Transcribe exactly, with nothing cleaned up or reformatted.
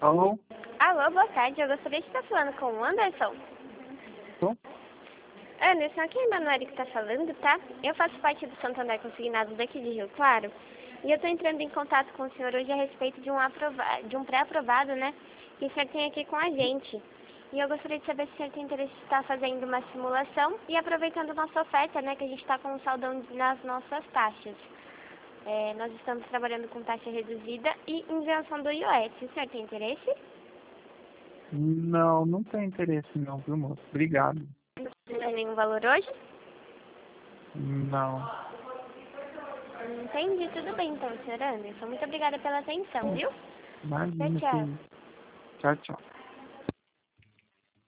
Alô? Alô, boa tarde. Eu gostaria de estar falando com o Anderson. Tô? Anderson, aqui é a Emanuele que está falando, tá? Eu faço parte do Santander Consignado daqui de Rio Claro. E eu estou entrando em contato com o senhor hoje a respeito de um, aprova... de um pré-aprovado, né? Que o senhor tem aqui com a gente. E eu gostaria de saber se o senhor tem interesse em estar fazendo uma simulação e aproveitando nossa oferta, né? Que a gente está com um saldão nas nossas taxas. É, nós estamos trabalhando com taxa reduzida e isenção do I O S. O senhor tem interesse? Não, não tem interesse não, viu, moço? Obrigado. Não tem nenhum valor hoje? Não. Entendi, tudo bem então, senhor Anderson. Muito obrigada pela atenção, viu? Imagina Tchau, tchau. que... Tchau, tchau.